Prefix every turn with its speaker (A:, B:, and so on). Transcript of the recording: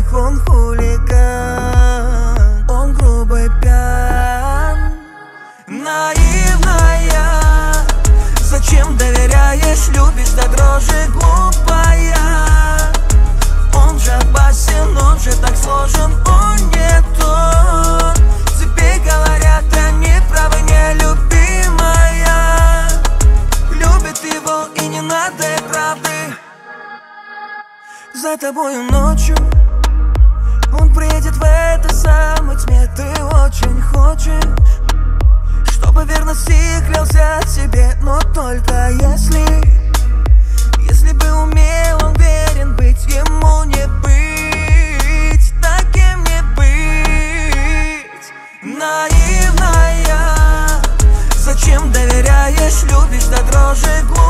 A: он хулиган, он грубый пьян. Наивная, зачем доверяешь, любишь до дрожи, глупая. Он же опасен, он же так сложен, он не тот. Тебе говорят, они правы, нелюбимая. Любит его и не надо и правды. За тобою ночью он приедет в этой самой тьме. Ты очень хочешь, чтобы верности клялся себе. Но только если бы умел он верен быть, ему не быть, таким не быть. Наивная, зачем доверяешь, любишь до дрожи, глупая.